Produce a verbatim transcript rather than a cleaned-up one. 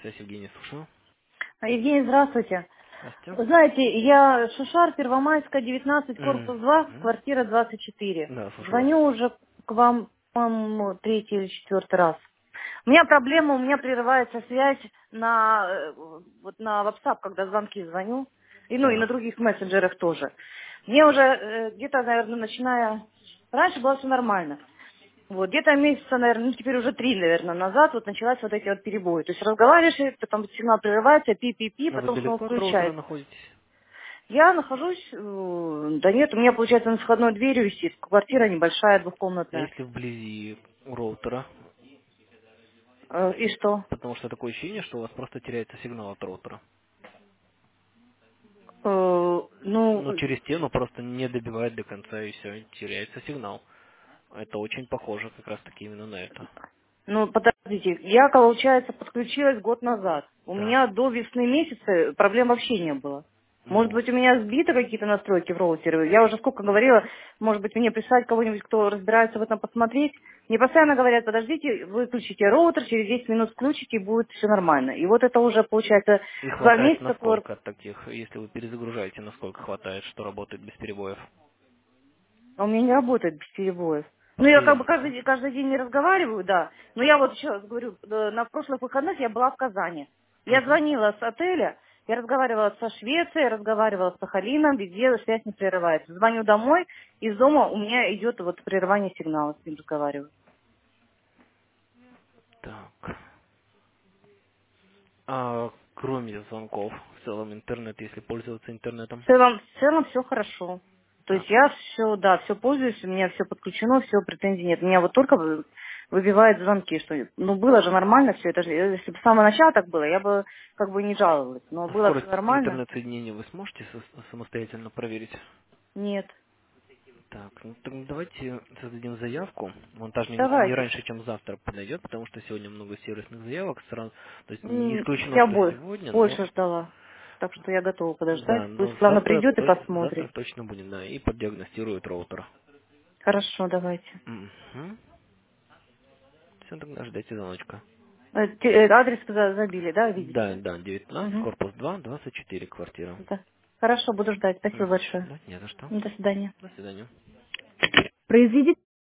связь, Евгений, слушаю. Евгений, здравствуйте. Здравствуйте. Вы знаете, я Шушар, Первомайская, девятнадцать, М, корпус два, мгм. квартира двадцать четыре. Да, слушаю вас. Звоню уже к вам, по-моему, третий или четвертый раз. У меня проблема, у меня прерывается связь на, э, вот на WhatsApp, когда звонки звоню, и, ну и на Так. других мессенджерах тоже. Мне уже э, где-то, наверное, начиная... Раньше было все нормально. Вот, где-то месяца, наверное, ну, теперь уже три, наверное, назад вот началась вот эти вот перебои. То есть разговариваешь, и потом сигнал прерывается, пи-пи-пи, А вы потом снова далеко от роутера включается. находитесь? Я нахожусь, э, да нет, у меня, получается, на входной дверью висит. Квартира небольшая, А двухкомнатная. если вблизи роутера? Э, И что? Потому что такое ощущение, что у вас просто теряется сигнал от роутера. Э, Ну, Ну, через стену просто не добивает до конца, и все, теряется сигнал. Это очень похоже как раз таки именно на это. ну, подождите, я, получается, подключилась год назад. У Так. меня до весны месяца проблем вообще не было. Может Ну, быть, у меня сбиты какие-то настройки в роутере. Я уже сколько говорила, может быть, мне прислать кого-нибудь, кто разбирается в этом, посмотреть. Мне постоянно говорят, подождите, выключите роутер, через десять минут включите, и будет все нормально. И вот это уже, получается, и два хватает месяца, кор- насколько от таких, если вы перезагружаете, насколько хватает, что работает без перебоев? а у меня не работает без перебоев. Ну, я как бы Постоянно, каждый, да? день- каждый день не разговариваю, да. Но я вот еще раз говорю, э, на прошлых выходных я была в Казани. Я Мгм. звонила с отеля, я разговаривала со Швецией, разговаривала с Сахалином, везде связь не прерывается. Звоню домой, из дома у меня идет вот прерывание сигнала, с ним разговариваю. Так. А кроме звонков, в целом интернет, если пользоваться интернетом? В целом, в целом все хорошо. То есть Так. я все, да, все пользуюсь, у меня все подключено, все, претензий нет. Меня вот только вы- выбивает звонки, что, ну, было же нормально все, это же, э, если бы с самого начала так было, я бы как бы не жаловалась. Но было все Скорость нормально? интернет-соединения вы сможете со- самостоятельно проверить? Нет. Так, ну так давайте создадим заявку. Монтажник не не Давайте. раньше, чем завтра подойдет, потому что сегодня много сервисных заявок. Сразу, то есть не М, исключено, Я что бо- сегодня, но больше ждала. Так что я готова да, подождать. Пусть но главное завтра, придет и то- завтра посмотрит. точно будет, да, и поддиагностирует роутер. Хорошо, давайте. Угу. Все, тогда ждите звоночка. Э, те- э, Адрес за- забили, да, видите, Да, да? да, девятнадцать, Угу. корпус два, двадцать четыре квартира. Да. Хорошо, буду ждать. Спасибо Мгм. большое. Да, не за что. До свидания. До свидания. Произведите